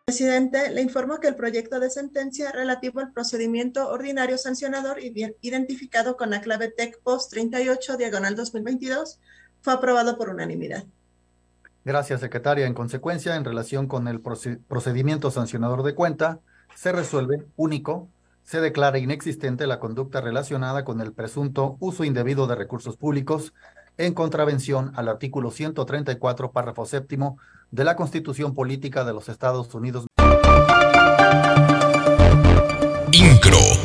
Presidente, le informo que el proyecto de sentencia relativo al procedimiento ordinario sancionador identificado con la clave TEC POST 38/2022 fue aprobado por unanimidad. Gracias, secretaria. En consecuencia, en relación con el procedimiento sancionador de cuenta, se resuelve único, se declara inexistente la conducta relacionada con el presunto uso indebido de recursos públicos en contravención al artículo 134, párrafo séptimo de la Constitución Política de los Estados Unidos. INCRO.